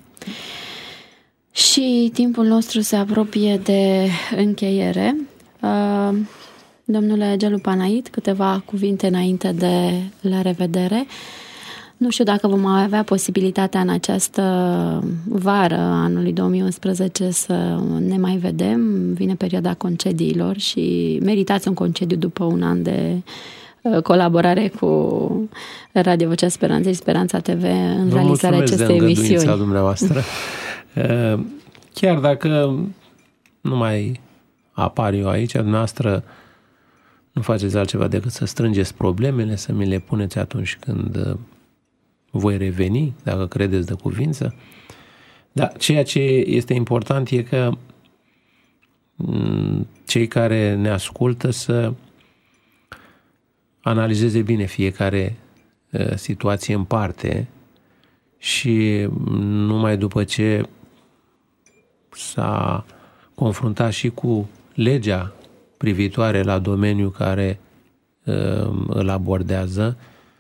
Și timpul nostru se apropie de încheiere. Domnule Gelu Panait, câteva cuvinte înainte de la revedere. Nu știu dacă vom avea posibilitatea în această vară anului 2011 să ne mai vedem. Vine perioada concediilor și meritați un concediu după un an de colaborare cu Radio Vocea Speranței, Speranța TV în realizarea acestei emisiuni. Dumneavoastră. Chiar dacă nu mai apar eu aici, dumneavoastră nu faceți altceva decât să strângeți problemele, să mi le puneți atunci când voi reveni, dacă credeți de cuvință. Dar ceea ce este important e că cei care ne ascultă să analizeze bine fiecare situație în parte și numai după ce s-a confruntat și cu legea privitoare la domeniul care îl abordează,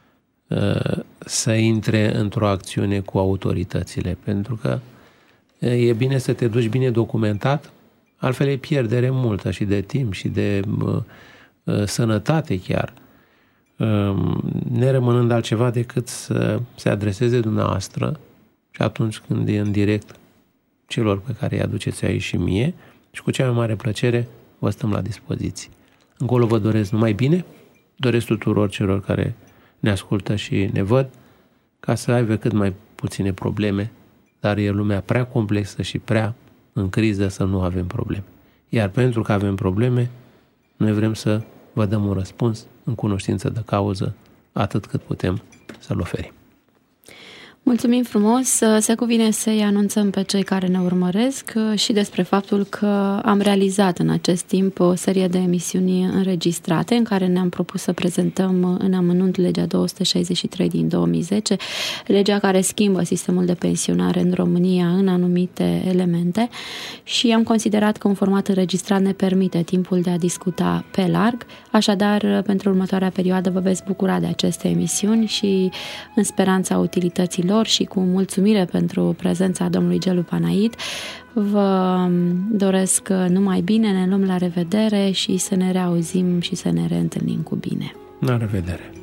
să intre într-o acțiune cu autoritățile, pentru că e bine să te duci bine documentat, Altfel e pierdere multă și de timp și de sănătate chiar, nerămânând altceva decât să se adreseze dumneavoastră și atunci când e în direct celor pe care îi aduceți aici și mie, și cu cea mai mare plăcere vă stăm la dispoziție. Încolo vă doresc numai bine, doresc tuturor celor care ne ascultă și ne văd, ca să aibă cât mai puține probleme, dar e lumea prea complexă și prea în criză să nu avem probleme. Iar pentru că avem probleme, noi vrem să vă dăm un răspuns în cunoștință de cauză, atât cât putem să-l oferim. Mulțumim frumos! Se cuvine să-i anunțăm pe cei care ne urmăresc și despre faptul că am realizat în acest timp o serie de emisiuni înregistrate în care ne-am propus să prezentăm în amănunt legea 263 din 2010, legea care schimbă sistemul de pensionare în România în anumite elemente, și am considerat că un format înregistrat ne permite timpul de a discuta pe larg. Așadar, pentru următoarea perioadă vă veți bucura de aceste emisiuni și în speranța utilității lor și cu mulțumire pentru prezența domnului Gelu Panaid, vă doresc numai bine, ne luăm la revedere și să ne reauzim și să ne reîntâlnim cu bine. La revedere!